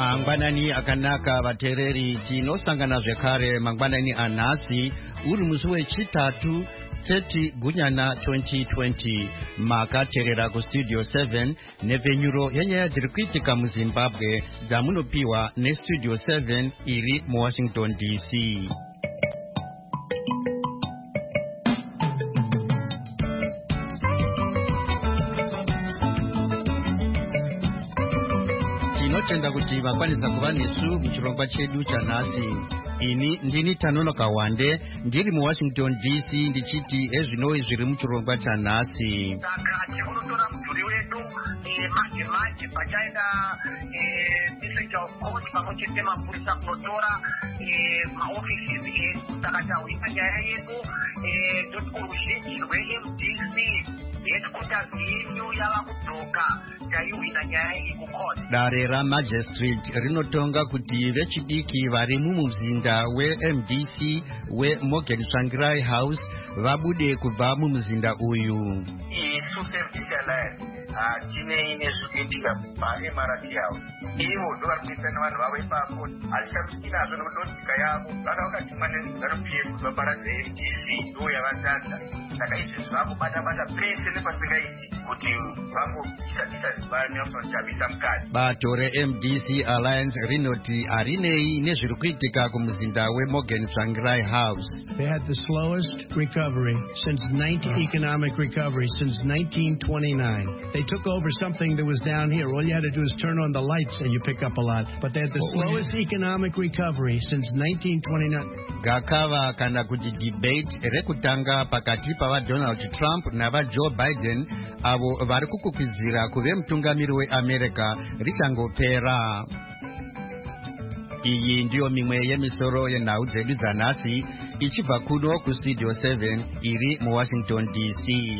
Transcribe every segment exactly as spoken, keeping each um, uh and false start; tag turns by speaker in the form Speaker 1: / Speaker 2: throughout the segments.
Speaker 1: Mangwanani akanaka vatereri tinosangana zvekare mangwanani anhasi uri musi wechitatu thirty gunyana twenty twenty makaterera kustudio seven nepfenyuro yenyaya dziri kuitika muzimbabwe dzamunopiwa nestudio seven iri muwashington D C. Tinotenda kuti vakwanisa kuva nesu muchirongwa chedu chanhasi. Ini ndini Tanonoka Wande ndiri muWashington D C ndichiti ezvinoi zviri muchirongwa chanhasi.
Speaker 2: Saka tikunotora mudhuri wedu manje manje pachaenda district of court pamwechete mapurisa kunotora maofisi edu. Saka tawina nyaya yedu toti kuruzhinji rwe-M D C headquarters yenyu yava kudzoka taiwina nyaya iyi kukoti.
Speaker 1: Dare ramagistrate rinotonga kuti vechidiki vari mumuzinda we-M D C we-Morgan Tsvangirai House vabude kubva mumuzinda uyu.
Speaker 2: Isu se-M D C Alliance tine ine zvikuitika paEmirati House. Ivo ndo vari kuita nevanhu vavo ipapo hazvichamusikinazvo nokudodzika yavo vanga vakatumwa neZanu P M kuti vaparadze M D C ndo yavatadza. Saka izvi zvavakubata-bata pese nepasingaiti kuti vangoisa ziva Nelson Chamisa mukati.
Speaker 1: Bato re-M D C Alliance rinoti harinei nezviri kuitika kumuzinda we-Morgan Tsvangirai House.
Speaker 3: They had the slowest recovery since nineteen economic recovery since nineteen twenty-nine. They took over something that was down here. All you had to do is turn on the lights and you pick up a lot. But they had the slowest economic recovery since nineteen twenty-nine.
Speaker 1: Gakava kana kuti debate rekutanga pakati pava Donald Trump nava Joe Biden avo vari kukukwizira kuve mutungamiri weAmerica richangopera. Iyi ndiyo mimwe yemisoro yenhau dzedu dzanhasi ichibva kuno kustudio seven iri muWashington D C.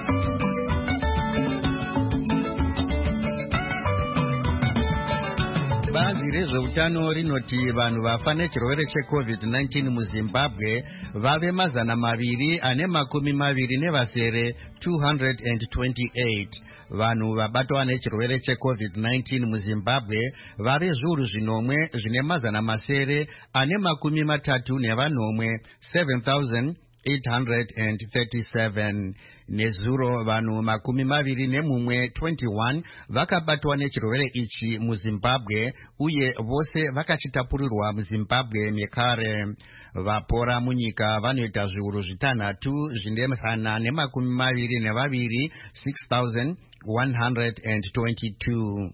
Speaker 1: Bazi rezveutano rinoti vanhu vafa nechirwere checovid nineteen muzimbabwe vave mazana maviri ane makumi maviri nevasere two hundred twenty-eight. Vanhu vabatwa nechirwere checovid nineteen muzimbabwe vave zviuru zvinomwe zvine mazana masere ane makumi matatu nevanomwe seven thousand eight hundred thirty-seven. Nezuro vanhu makumi maviri nemumwe twenty-one vakabatwa nechirwere ichi muzimbabwe uye vose vakachitapurirwa muzimbabwe nekare. Vapora munyika vanoita zviuru zvitanhatu zvine zana nemakumi maviri nevaviri six thousand one hundred twenty-two.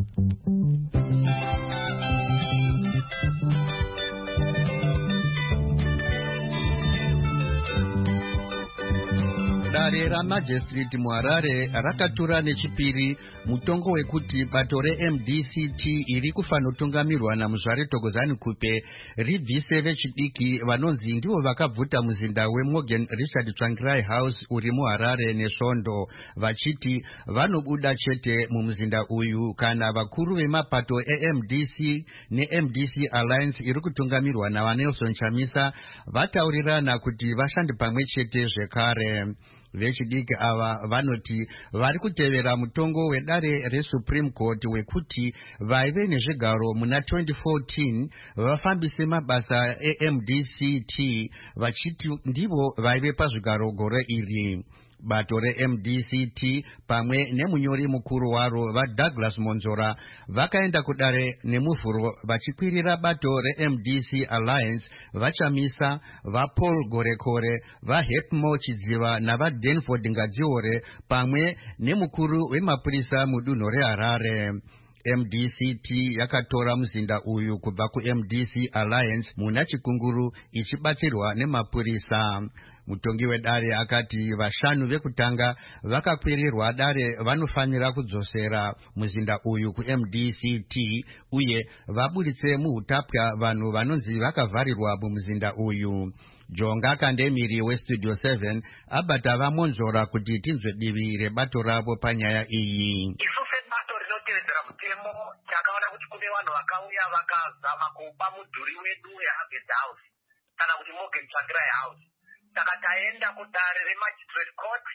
Speaker 1: Dare ramagistrate muHarare rakatura nechipiri mutongo wekuti bato re-M D C T iri kufanotungamirwa naMuzvare Thokozani Kupe ribvise vechidiki vanonzi ndivo vakabvuta muzinda weMorgan Richard Tsvangirai House uri muHarare nesvondo, vachiti vanobuda chete mumuzinda uyu kana vakuru vemapato e-M D C ne-M D C Alliance iri kutungamirwa navaNelson Chamisa vataurirana kuti vashande pamwe chete zvekare. Vechidiki ava vanoti vari kutevera mutongo wedare reSupreme Court wekuti vaive nezvigaro muna twenty fourteen vafambise mabasa e-M D C T vachiti ndivo vaive pazvigaro gore iri. Bato re-M D C T pamwe nemunyori mukuru waro vaDouglas Monzora vakaenda kudare nemuvhuro vachikwirira bato re-M D C Alliance vaChamisa, vaPaul Gorekore, vaHepmo Chidziva navaDanford Ngadziore pamwe nemukuru wemapurisa mudunhu reHarare. M D C T yakatora muzinda uyu kubva ku-M D C Alliance muna chikunguru ichibatsirwa nemapurisa. Mutongi wedare akati vashanu vekutanga vakakwirirwa dare vanofanira kudzosera muzinda uyu ku-M D C T uye vabuditse muhutapwa vanhu vanonzi vakavharirwa mumuzinda uyu. Jonga Kandemiri weStudio seven abata vaMonzora kuti tinzwe divi rebato ravo panyaya iyi.
Speaker 2: Mutemo takaona kuti kune vanhu vakauya vakazama kupa mudhuri wedu weHarvard House kana kuti Morgan Tsvangirai House. Saka taenda kudare reMagistrate Court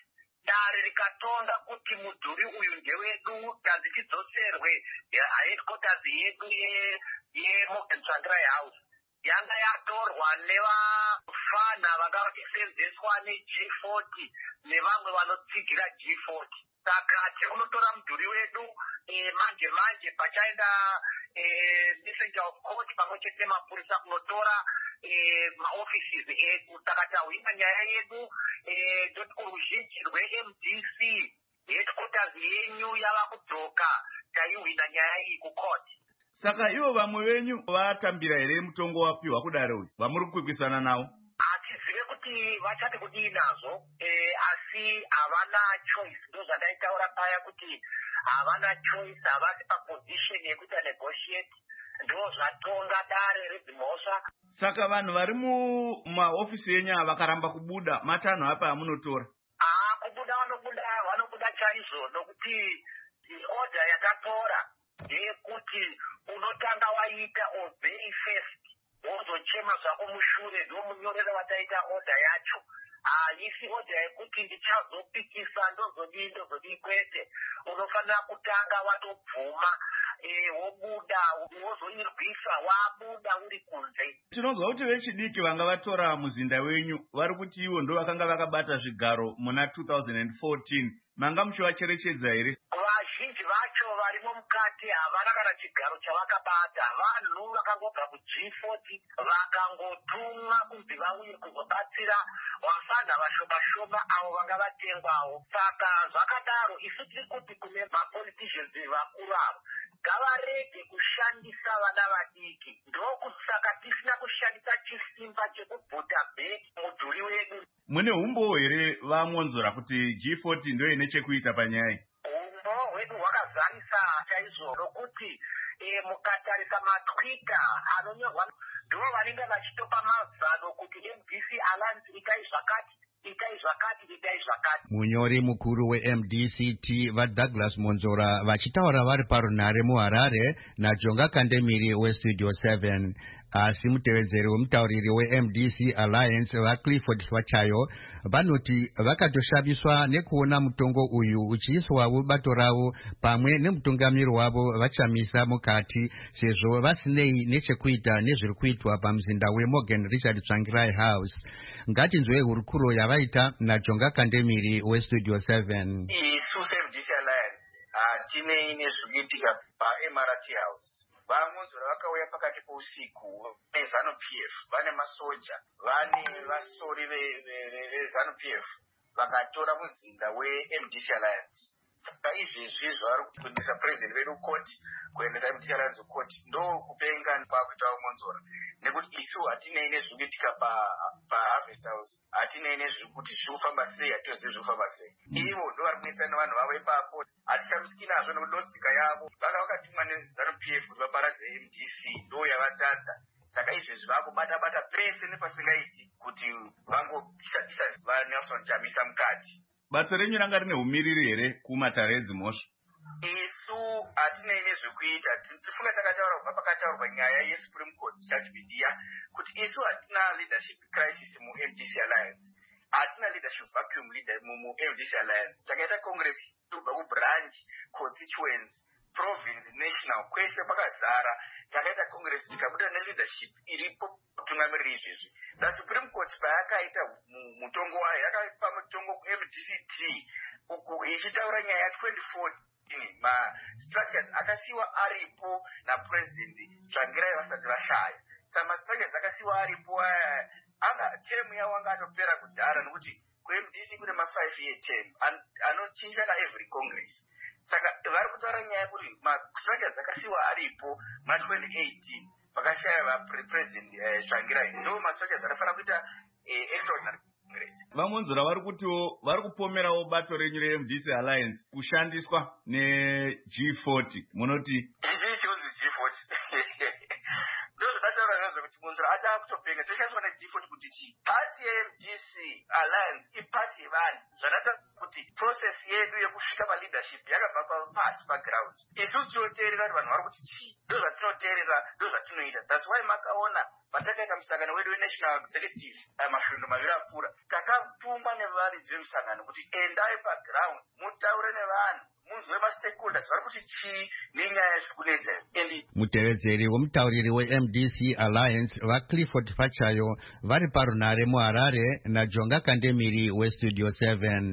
Speaker 2: dare rikatonga kuti mudhuri uyu ndewedu tanzi tidzoserwe headquarters yedu yeMorgan Tsvangirai House yanga yatorwa nevafana vanga vachisenzeswa neG forty nevamwe vanotsigira G forty. Saka tikunotora mudhuri wedu manje manje pachaenda messenger of court pamwe chete mapurisa kunotora maoffices edu. Saka tahwina nyaya yedu toti kuruzhinji rweM D C headquarters yenyu yava kudzoka, taihwina nyaya iyi kucourt.
Speaker 4: Saka ivo vamwe venyu vatambira here mutongo wapiwa kudaro uyu vamuri kukwikwisana nawo?
Speaker 2: Hatizive kuti vachati kudii nazvo, asi havana choice. Ndo zvandaitaura paya kuti havana choice, havasi paposition yekuita negotiate. Ndo zvatonga dare redzimhosva.
Speaker 4: Saka vanhu vari mumaofisi enyu vakaramba kubuda, matanho apa amunotora?
Speaker 2: Ah, kubuda vanobuda, vanobuda chaizvo nokuti order yatatora ndeyekuti unotanga waita obey first wozochema zvako mushure ndomunyorera wataita order yacho. Haisi order yekuti ndichazopikisa ndozodii ndozodii kwete. Unofanira kutanga watobvuma wobuda wozoirwisa wabuda uri kunze.
Speaker 4: Tinonzwa kuti vechidiki vanga vatora muzinda wenyu vari kuti ivo ndo vakanga vakabata zvigaro muna two thousand fourteen. Manga muchivacherechedza here?
Speaker 2: Vazhinji vacho varimo mukati havana kana chigaro chavakabata. Vanhu vakangobva kuG forty vakangotumwa kunzi vauye kuzobatsira vafana vashoma shoma avo vanga vatengwawo. Saka zvakadaro isu tiri kuti kune mapoliticians vakuru avo ngavarege kushandisa vana vadiki. Ndokusaka tisina kushandisa chisimba chekubhuta bheki mudhuri wedu.
Speaker 4: Mune umbo here vamonzora kuti G forty ndo ine chekuita panyaya?
Speaker 2: Umbo hwedu hwakazarisa chaizvo nokuti mukatarisa matwita anonyorwa ndo vanenge vachitopa mazano kuti M D C Alliance itai zvakati itai zvakati itai zvakati.
Speaker 1: Munyori mukuru weM D C T vaDouglas Monzora vachitaura vari parunhare muHarare naJonga Kandemiri weStudio seven. Asi mutevedzeri wemutauriri weM D C Alliance vaClifford Wachayo vanoti vakatoshabiswa nekuona mutongo uyu uchiiswawo bato ravo pamwe nemutungamiri wavo vachamisa mukati sezvo vasinei nechekuita nezviri kuitwa pamuzinda weMorgan Richard Tsvangirai House. Ngatinzwe hurukuro yavaita naJonga Kandemiri weStudio seven.
Speaker 2: Isu M D C Alliance hatinei nezvikuitika paM R T House. Vamonzora vakauya pakati pousiku vezanu P F, vane masoja, vane vasori vezanu P F vakatora muzinda weM D C Alliance. Saka izvezvi zvavari kuendesa president vedu court, kuendesa M D C Alliance court ndo kupenga kwakuita Monzora. Nekuti isu hatinei nezvikuitika paHarvest House, hatinei nezvekuti zvirikufamba sei, hatizivi zvirikufamba sei. Ivo ndo vari kunesana nevanhu vavo ipapo. Hatishambiski nazvo nekuti ndotsika yavo. Vanga vakatumwa neZanu P F kuti vaparadze M D C ndo yavatadza. Saka izvezvi vakubata-bata pese nepasingaiti kuti vangopisa-pisa vaNelson Chamisa mukati.
Speaker 4: Bato renyu ranga rine umiriri here kumatare edzimhosva?
Speaker 2: Isu hatinei nezvekuita. Tifunga takataura kubva pakataurwa nyaya yeSupreme Court judgment iya kuti isu hatina leadership crisis muM D C Alliance. Hatina leadership vacuum leader muM D C Alliance. Takaita congress kubva kubranch, constituents, province, national, kwese pakazara. Takaita congress tikabuda neleadership iripo kutungamirira izvezvi. Sa Supreme Court payakaita mutongo wayo yakaipa mutongo kuM D C T uku ichitaura nyaya twenty fourteen ma structures akasiwa aripo na president Tsvangirai vasati vashaya. Saka ma structures akasiwa aripo anga term yawo anga atopera kudhara nokuti kuM D C kune ma five year term anochinja na every congress. Saka vari kutaura nyaya kuti ma structures akasiwa aripo ma twenty eighteen pakashaya va president Tsvangirai ndo ma structures akafana kuita extraordinary.
Speaker 4: Vamonzora vari kutiwo vari kupomerawo bato renyu reM D C Alliance kushandiswa neG forty. Munoti
Speaker 2: izvi chonzi G forty ndo zvakataura tinowanza kuti munzira ata kutopenga toshandiswa nedefault kuti chi party M D C Alliance ipati yevanhu zvanoita kuti process yedu yekusvika paleadership yakabva pasi paground. Isusu tinoteerera kuti vanhu vari kuti chi ndo zvatinoteerera ndo zvatinoita. That's why makaona patakaita musangano wedu wenational executive masvondo maviri apfuura takatumwa nevaridzi vemusangano kuti endai paground mutaure nevanhu munzwe mastakeholders vari kuti chii nenyaya zvikunetsa.
Speaker 1: Mutevedzeri womutauriri we-M D C Alliance vaClifford Pachayo vari parunhare muHarare naJonga Kandemiri weStudio seven.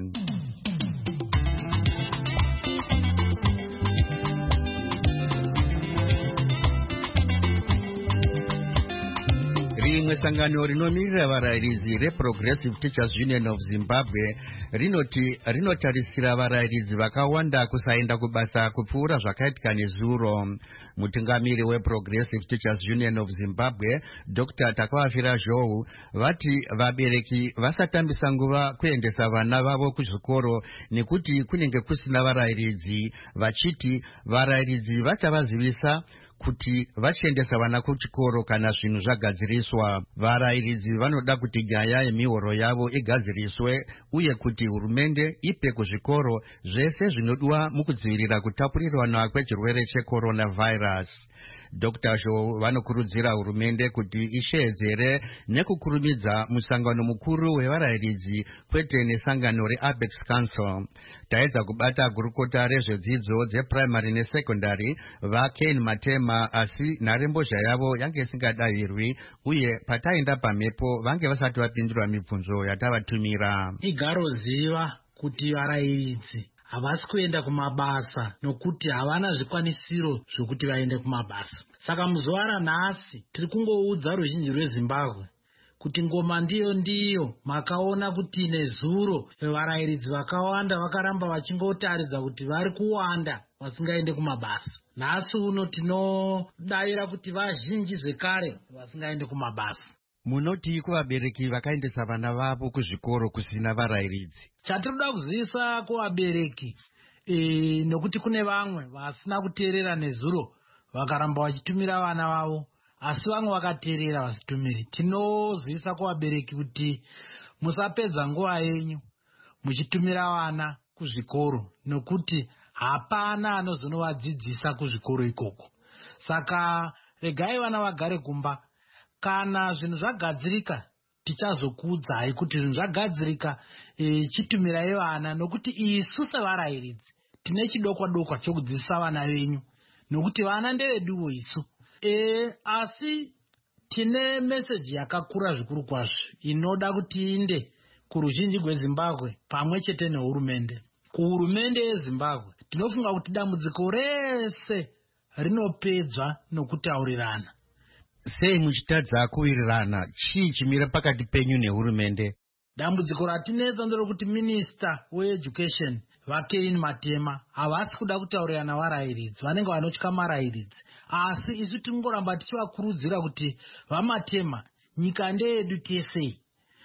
Speaker 1: Rimwe sangano rinomirira varairidzi reProgressive Teachers Union of Zimbabwe rinoti rinotarisira varairidzi vakawanda kusaenda kubasa kupfuura zvakaitika nezuro. Mutungamiri weProgressive Teachers Union of Zimbabwe Doctor Takawafira Zhou vati vabereki vasatambisa nguva kuendesa vana vavo kuzvikoro nekuti kunenge kusina varairidzi, vachiti varairidzi vachavazivisa kuti vachiendesa vana kuchikoro kana zvinhu zvagadziriswa. Varairidzi vanoda kuti nyaya yemihoro yavo igadziriswe uye kuti hurumende ipe kuzvikoro zvese zvinodiwa mukudzivirira kutapurirwana kwechirwere checoronavirus. Doctor Zhou vanokurudzira hurumende kuti isheedzere nekukurumidza musangano mukuru wevarairidzi kwete nesangano reApex Council. Taedza kubata gurukota rezvedzidzo dzeprimary nesecondary vaKane Matema asi nharembozha yavo yange isingadahirwi uye pataenda pamhepo vange vasati vapindura mibvunzo yatavatumira.
Speaker 5: Igaro ziva kuti varairidzi havasi kuenda kumabasa nokuti havana zvikwanisiro zvokuti vaende kumabasa. Saka muzuva ranhasi tiri kungoudza ruzhinji rweZimbabwe kuti ngoma ndiyo ndiyo. Makaona kuti nezuro varairidzi vakawanda vakaramba vachingotaridza kuti vari kuwanda vasingaende kumabasa. Nhasi uno tinodavira kuti vazhinji zvekare vasingaende kumabasa.
Speaker 1: Munoti kuvabereki vakaendesa vana vavo kuzvikoro kusina varairidzi?
Speaker 5: Chatinoda kuzivisa kuvabereki e, nokuti kune vamwe vasina kuteerera nezuro vakaramba vachitumira vana vavo, asi vamwe vakateerera vasitumiri. Tinozivisa kuvabereki kuti musapedza nguva yenyu muchitumira vana kuzvikoro nokuti hapana anozonovadzidzisa kuzvikoro ikoko. Saka regai vana vagare kumba. Kana zvinhu zvagadzirika tichazokuudzai kuti zvinhu zvagadzirika e, chitumirai vana nokuti isu sevarairidzi tine chidokwa dokwa chokudzidzisa vana venyu nokuti vana ndeveduwo isu. E, asi tine meseji yakakura zvikuru kwazvo inoda kuti iinde kuruzhinji rweZimbabwe pamwe chete nehurumende. Kuhurumende yeZimbabwe tinofunga kuti dambudziko rese rinopedzwa nokutaurirana.
Speaker 1: Sei muchitadza kuwirirana? Chii chimira pakati penyu nehurumende?
Speaker 5: Dambudziko ratinetsa nderokuti minista weeducation vaKane Matema havasi kuda kutaurirana varairidzi, vanenge vanotya marairidzi. Asi isu tingoramba tichivakurudzira kuti vaMatema, nyika ndeyedu tesei.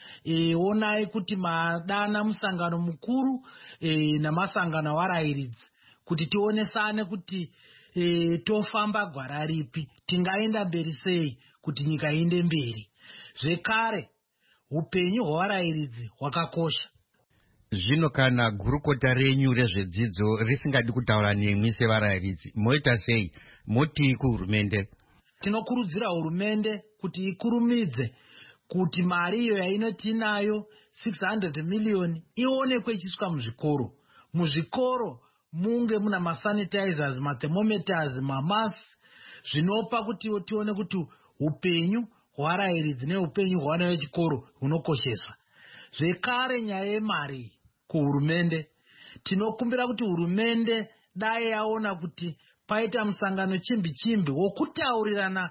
Speaker 5: E, onai kuti madana musangano mukuru e, namasangano varairidzi kuti tionesane kuti E, tofamba gwara ripi, tingaenda mberi sei kuti nyika iende mberi. Zvekare upenyu hwavarairidzi hwakakosha.
Speaker 1: Zvino kana gurukota renyu rezvedzidzo risingadi kutaura nemwi sevarairidzi, moita sei? Moti kuhurumende?
Speaker 5: Tinokurudzira hurumende kuti ikurumidze kuti mari iyo yainoti inayo six hundred million ionekwe ichisvika muzvikoro. Muzvikoro munge muna masanitizers, mathermometers, mamasi zvinopa kuti tione kuti upenyu hwavarairidzi neupenyu hwavana vechikoro hunokosheswa. Zvekare nyaya yemari kuhurumende, tinokumbira kuti hurumende dai yaona kuti paita musangano chimbi chimbi wokutaurirana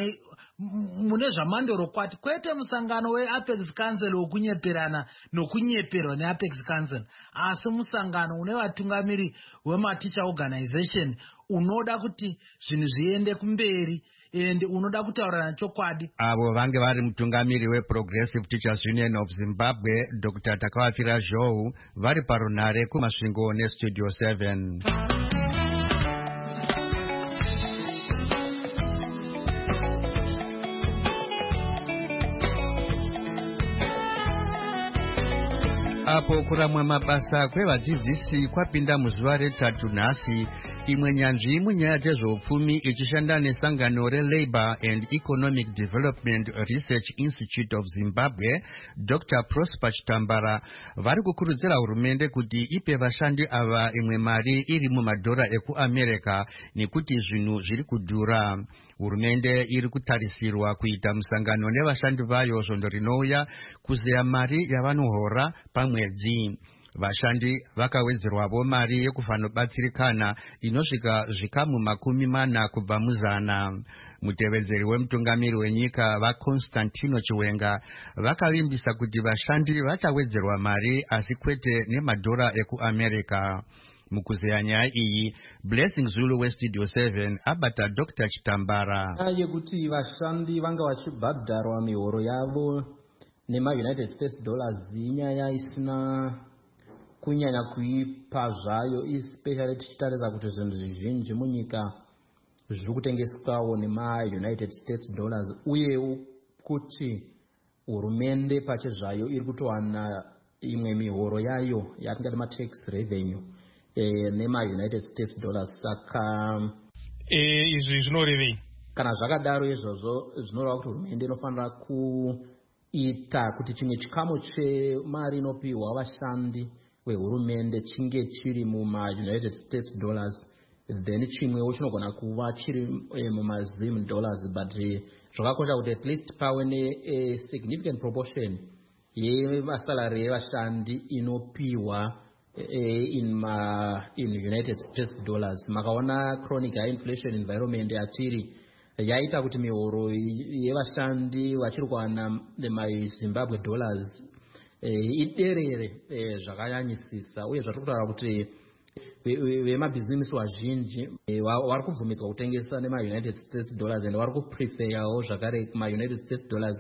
Speaker 5: mune zvamandoro kwati, kwete musangano weApex Council wokunyeperana nokunyeperwa neApex Council, asi musangano une vatungamiri wematicha organization unoda kuti zvinhu zviende kumberi ende unoda kutaurirana chokwadi.
Speaker 1: Avo vange vari mutungamiri weProgressive Teachers Union of Zimbabwe Doctor Takawafira Zhou vari parunhare kumasvingo neStudio seven. apo kuramwa mabasa kwevadzidzisi kwapinda muzuva retatu nhasi. Imwe nyanzvi munyaya dzezveupfumi ichishanda nesangano reLabour and Economic Development Research Institute of Zimbabwe, Doctor Prosper Chitambara, vari kukurudzira hurumende kuti ipe vashandi ava imwe mari iri mumadhora ekuAmerica nekuti zvinhu zviri kudhura. Hurumende iri kutarisirwa kuita musangano nevashandi vayo svondo rinouya kuzeya mari yavanohora pamwedzi. Vashandi vakawedzerwavo mari yekufanobatsirikana inosvika zvikamu makumi mana kubva muzana. Mutevedzeri wemutungamiri wenyika vaConstantino Chiwenga vakavimbisa kuti vashandi vachawedzerwa mari asi kwete nemadhora ekuAmerica. Mukuzeya nyaya iyi, Blessing Zulu weStudio seven abata Doctor Chitambara.
Speaker 6: Yekuti vashandi vanga vachibhadharwa mihoro yavo nema-United States dollars inyaya isina kunyanya kuipa zvayo, especially tichitarisa kuti zvinhu zvizhinji munyika zviri kutengeswawo nema-United States dollars, uye kuti hurumende pache zvayo iri kutowana imwe mihoro yayo yatingati ma-tax revenue eh, nema-United States dollars. Saka
Speaker 7: eh, izvi zvinorevei?
Speaker 6: Kana zvakadaro izvozvo zvinoreva kuti hurumende inofanira kuita kuti chimwe chikamu chemari inopiwa vashandi wehurumende chinge chiri muma-United States dollars, then chimwewo chinogona kuva chiri eh, muma-Zim dollars, but eh, zvakakosha kuti at least pave ne significant proportion yevasalary yevashandi inopiwa eh, in ma in United States dollars. Makaona chronic high inflation environment yatiri yaita kuti mihoro yevashandi vachiri kuwana ma-Zimbabwe dollars Eh, iderere eh, zvakanyanyisisa, uye zvatirikutaura kuti vemabhizinesi vazhinji eh, vari kubvumidzwa kutengesa nema-United States dollars and vari kupreferyawo zvakare kuma-United States dollars.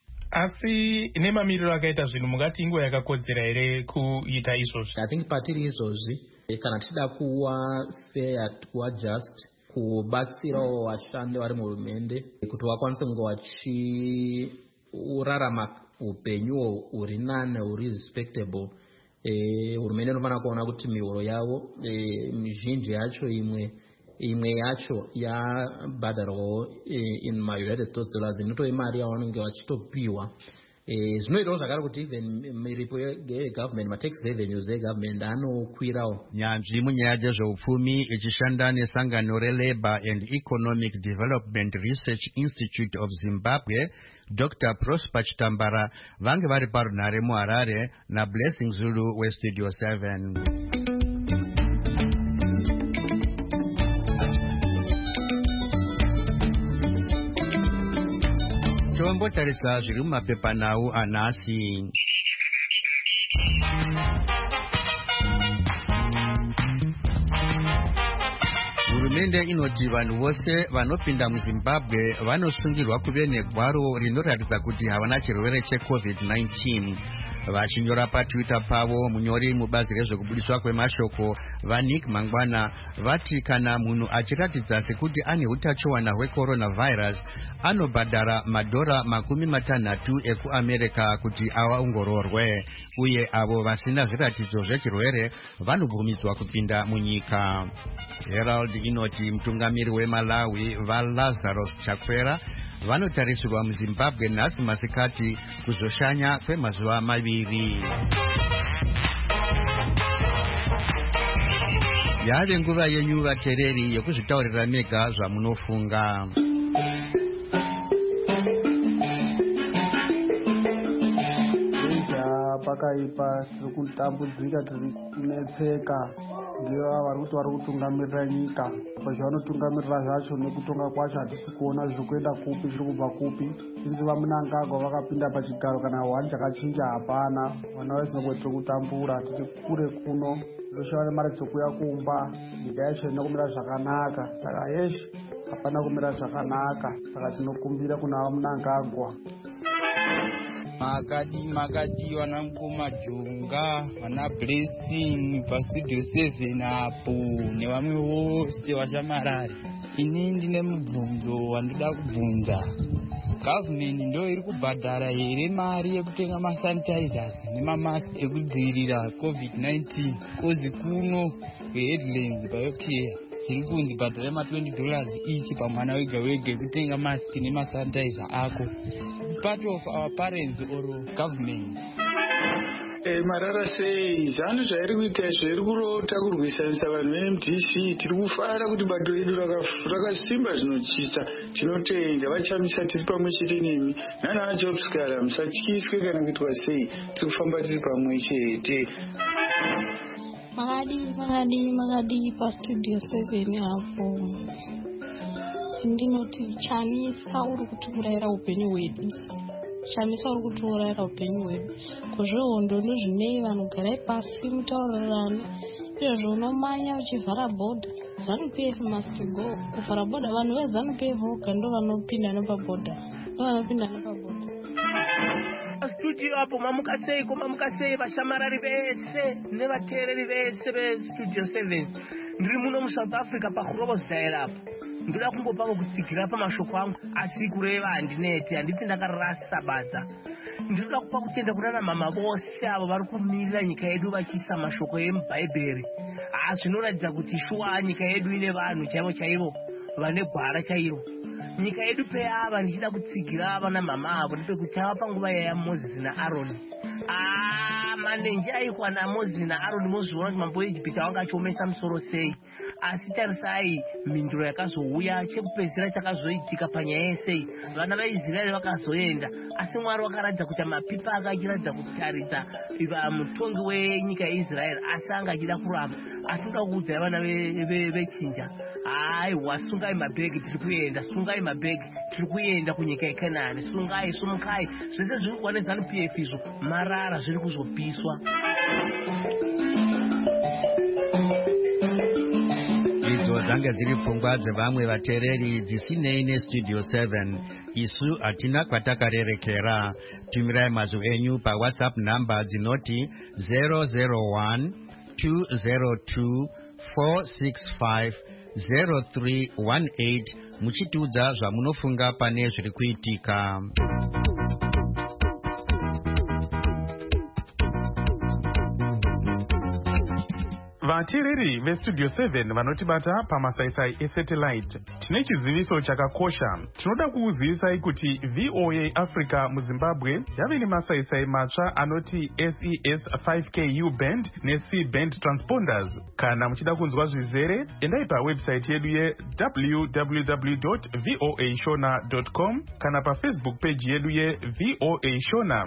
Speaker 7: Asi nemamiriro akaita zvinhu mungati inguva yakakodzera here kuita izvozvi?
Speaker 6: I think patiri izvozvi eh, kana tichida kuwa fair, kuwa just, kubatsirawo vashandi vari muhurumende kuti vakwanise kunge vachirarama upenyu uri nane, uri respectable, eh, hurumende inofanira kuona kuti mihoro yavo eh, mizhinji yacho imwe imwe yacho yabhadharwawo eh, in ma-United States dollars, inotove mari yavanenge vachitopiwa. Eh, zvinoitawo zvakare kuti even miripo yegovernment, ma-tax revenues egovernment anokwirawo.
Speaker 1: Nyanzvi munyaya dzezveupfumi ichishanda nesangano reLabour and Economic Development Research Institute of Zimbabwe, Doctor Prosper Chitambara, vange vari parunhare muHarare naBlessing Zulu weStudio seven. Tombotarisa zviri mumapepanhau anhasi. Hurumende inoti vanhu vose vanopinda muZimbabwe vanosungirwa kuve negwaro rinoratidza kuti havana chirwere checovid nineteen. Vachinyora paTwitter pavo, munyori mubazi rezvekubudiswa kwemashoko vaNick Mangwana vati kana munhu achiratidza sekuti ane utachiona hwecoronavirus anobhadhara madhora makumi matanhatu ekuAmerica kuti aongororwe, uye avo vasina zviratidzo zvechirwere vanobvumidzwa kupinda munyika. Herald inoti mutungamiri weMalawi vaLazarus Chakwera vanotarisirwa muZimbabwe nhasi masikati kuzoshanya kwemazuva maviri. Yave nguva yenyu vateereri yokuzvitaurira mega zvamunofunga.
Speaker 8: Pakaipa tiri kutambudzika, tiri kunetseka ngeava vari kuti vari kutungamirira nyika. Pazvavanotungamirira zvacho nekutonga kwacho hatisi kuona zviri kuenda kupi, zviri kubva kupi. Sinzi vaMunangagwa vakapinda pachigaro kana hwani chakachinja hapana. Vana veZimbabwe tiri kutambura, tiri kure kuno, toshava nemari dzokuya kumba, nyika yacho ine kumira zvakanaka. Saka yeshe hapana kumira zvakanaka, saka tinokumbira kuna vaMunangagwa.
Speaker 9: Makadi makadi wana mkoma Junga, wana Blessing, paStudio seven apo, nevamwe vose vashamarari. Ini ndine mubvunzo wandoda kubvunza. government ndo iri kubhadhara here mari yekutenga masanitizers nemamask ekudzivirira covid nineteen kozi kuno kweheadlands biocare ziri kunzi bhadhara ma-twenty dollars each pamwana wega wega ekutenga mask nemasanitizer ako. It's part of our parents or government.
Speaker 10: Eh, marara sei zvanhu zvairi kuita zviri kurota kurwisanisa vanhu ve-M D C. Tiri kufara kuti bato redu rakasimba zvinotyisa. Tinotenda vachamisa tiri pamwe chete nemi. Nana Jobskara musatyiswe kana kuitwa sei. Tiri kufamba tiri pamwe chete.
Speaker 11: Makadi makadi makadi pa studio seven hapo. Ndinoti chamisa uri kutiurayira upenyu hwedu. Chamisa uri kutiurayira upenyu hwedu. Kuzvihondo nezvinei vanogara pasi mutaurirane. Izvozvo unomanya uchivhara bhodha. ZANU P F must go. Kuvhara bhodha vanhu veZANU P F voga ndo vanopinda nepabhodha. Ndo vanopinda nepabhodha.
Speaker 12: Studio hapo mamuka sei mamuka sei vashamarari vese nevateereri vese veStudio seven. Ndiri muno muSouth Africa paKhrobosdale apo. Ndoda kungopa kutsikira pamashoko angu asi kureva handineti handiti ndakarasa badza. Ndinoda kupa kutenda kunana mama vose avo vari kumirira nyika yedu vachiisa mashoko emubhaibheri. Ah, zvinoratidza kuti shuwa nyika yedu ine vanhu chaivo chaivo vane gwara chairo. Nyika yedu peava ndichida kutsigira vana mama avo ndepekuti ava panguva yaya Moses naAroni. Ah, manenje aikwa naMoses naAroni mozviona kuti mambo weIjipita wanga achiomesa musoro sei. Asi tarisai mhinduro yakazouya chekupedzisira chakazoitika panyaya yesei. Vana vaIsraeri vakazoenda asi Mwari wakaratidza kuti mapipa anga achiratidza kutaridza iva mutongi wenyika yeIsraeri asi anga achida kuramba asingakuudzai vana vechinja. Aiwa, sungai mabhegi tiri kuenda, sungai mabhegi tiri kuenda kunyika yeKenani, sungai sumukai. Zvese zviri kuwa neZANU P F izvo marara zviri kuzopiswa.
Speaker 1: Idzo dzanga dziri pfungwa dzevamwe vateereri dzisinei neStudio seven. Isu hatina kwatakarerekera. Tumirai mazwi enyu paWhatsApp namba dzinoti zero zero one two zero two four six five zero three one eight muchitiudza zvamunofunga pane zviri kuitika.
Speaker 13: Vateereri veStudio seven vanotibata pamasaisai esatellite. Tine chiziviso chakakosha. Tinoda kukuzivisai kuti V O A Africa muZimbabwe yave nemasaisai matsva anoti S E S five K U band neC band transponders. Kana muchida kunzwa zvizere, endai pawebsite yedu ye w w w dot voa shona dot com kana paFacebook page yedu ye V O A Shona.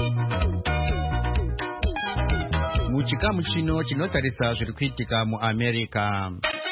Speaker 1: Muchikamu chino chinotarisa zviri kuitika muAmerica.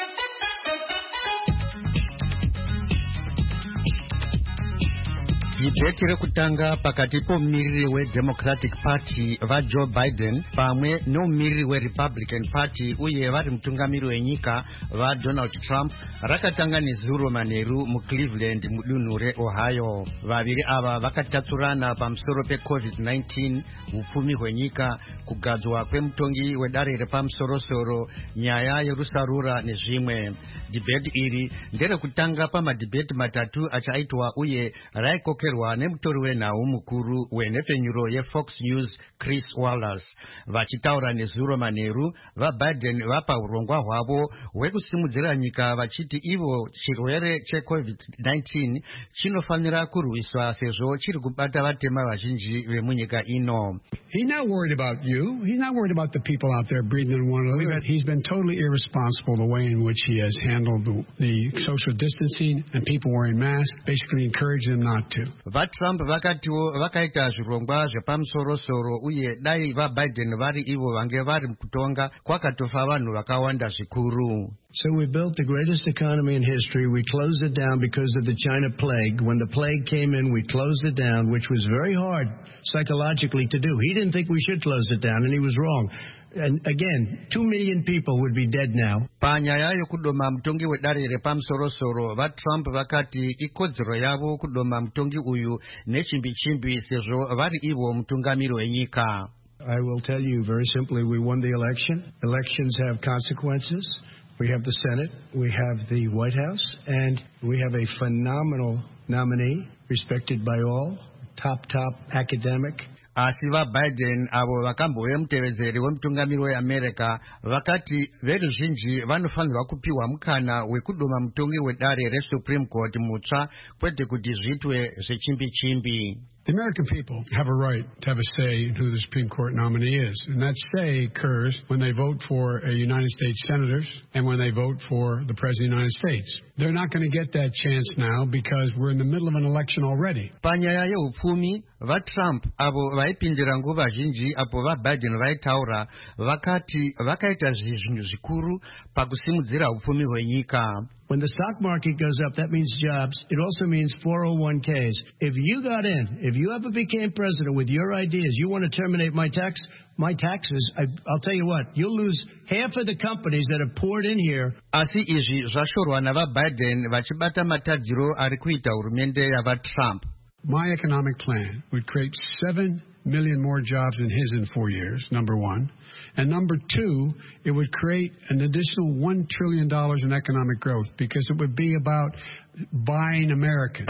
Speaker 1: Debate rekutanga pakati pomumiriri weDemocratic Party vaJoe Biden pamwe nomumiriri weRepublican Party uye vari mutungamiri wenyika vaDonald Trump rakatanga nezuro manheru muCleveland mudunhu reOhio. Vaviri ava vakatatsurana pamusoro peCovid nineteen, upfumi hwenyika, kugadzwa kwemutongi wedare repamusorosoro, nyaya yerusarura nezvimwe. Debate iri nderekutanga pamadebate matatu achaitwa uye raikokerwa nemutori wenhau mukuru wenhepfenyuro yeFox News Chris Wallace. Vachitaura nezuro manheru, vaBiden vapa urongwa hwavo hwekusimudzira nyika vachiti ivo chirwere cheCovid nineteen chinofanira kurwiswa sezvo chiri kubata vatema vazhinji vemunyika ino.
Speaker 14: He's not worried about you. He's not worried about the people out there breathing in one another. He's been totally irresponsible the way in which he has handled the, the social distancing and people wearing masks, basically encourage them not to.
Speaker 1: VaTrump vakatiwo vakaita zvirongwa zvepamusorosoro uye dai vaBiden vari ivo vange vari kutonga kwakatofa vanhu vakawanda zvikuru.
Speaker 3: So we built the greatest economy in history. We closed it down because of the China plague. When the plague came in, we closed it down, which was very hard psychologically to do. He didn't think we should close it down, and he was wrong. And again, two million people would be dead now.
Speaker 1: Panyaya yokudoma mutongi wedare repamusorosoro, vaTrump vakati ikodzero yavo kudoma mutongi uyu nechimbi-chimbi sezvo vari ivo mutungamiri wenyika.
Speaker 3: I will tell you very simply, we won the election. Elections have consequences. we have the Senate, we have the White House, and we have a phenomenal nominee, respected by all, top, top academic.
Speaker 1: Asi va Biden avo vakamboya mutevedzeri wemutungamiri weAmerica vakati veruzhinji vanofanirwa kupiwa mukana wekudoma mutongi wedare reSupreme Court mutsva kwete kuti zviitwe zvechimbi-chimbi.
Speaker 14: The American people have a right to have a say in who the Supreme Court nominee is. And that say occurs when they vote for a United States senators and when they vote for the President of the United States. They're not going to get that chance now because we're in the middle of an election already.
Speaker 1: Panyaya yeupfumi va Trump avo vaipindira nguva zhinji apo va Biden vaitaura vakati vakaita zvinhu zvikuru pakusimudzira upfumi hwenyika.
Speaker 3: When the stock market goes up, that means jobs. It also means four oh one k's. If you got in, if you ever became president with your ideas, you want to terminate my tax, my taxes, I, I'll tell you what, you'll lose half of the companies that have poured in here.
Speaker 1: Asi izvi zvashorwa nava Biden vachibata matadziro ari kuita hurumende yava Trump.
Speaker 14: My economic plan would create seven million more jobs than his in four years, number one. And number two, it would create an additional one trillion dollars in economic growth because it would be about buying American.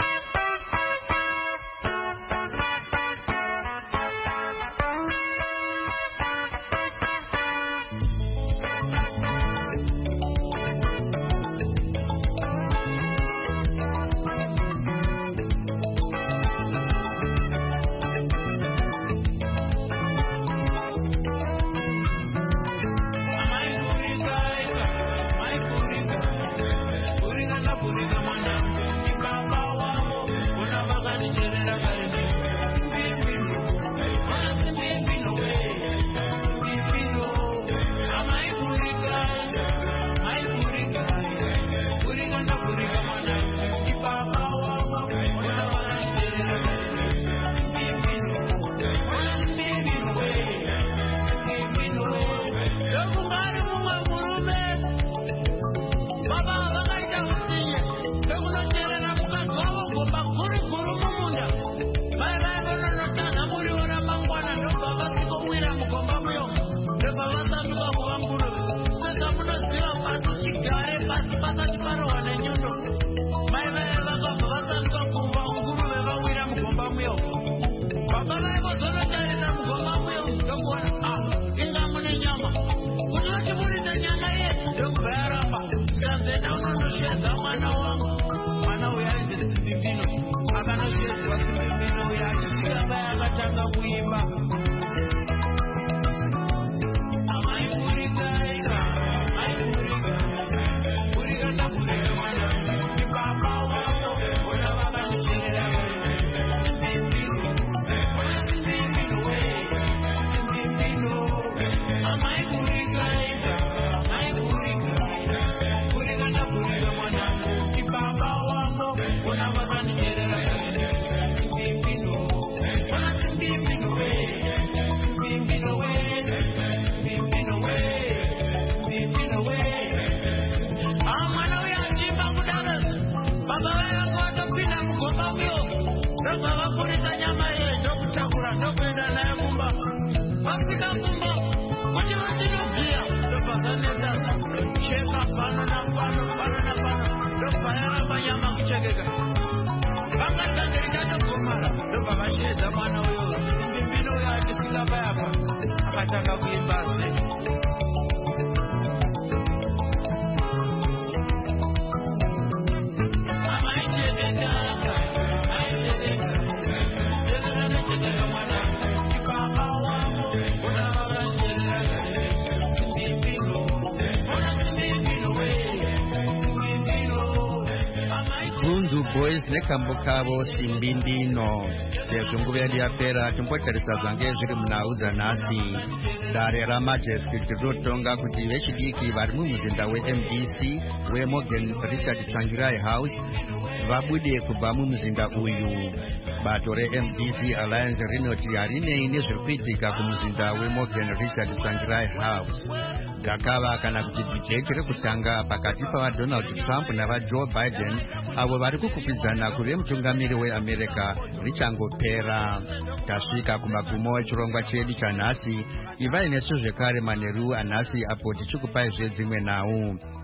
Speaker 1: Boys nekambo kavo simbimbino sezvo nguva yedu yapera timbotarisa zvange zviri munhau dzanhasi. Dare ramajesty rinotonga kuti vechidiki vari mumuzinda weM D C weMorgan Richard Tsvangirai House vabude kubva mumuzinda uyu. Bato reM D C Alliance rinoti harinei nezviri kuitika kumuzinda weMorgan Richard Tsvangirai House. Gakava kana kuti dhijechi rekutanga pakati pavaDonald Trump navaJoe Biden avo vari kukwikwidzana kuve mutungamiri weAmerica richangopera. Tasvika kumagumo echirongwa chedu chanhasi. Ivai nesu zvekare manheru anhasi apo tichikupai zvedzimwe nhau.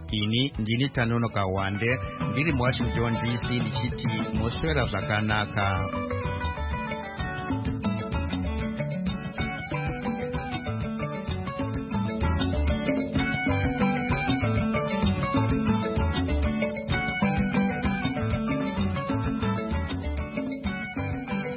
Speaker 1: ini ndini Tanono Kawande ndiri mu Washington D C ndichiti moswera zvakanaka.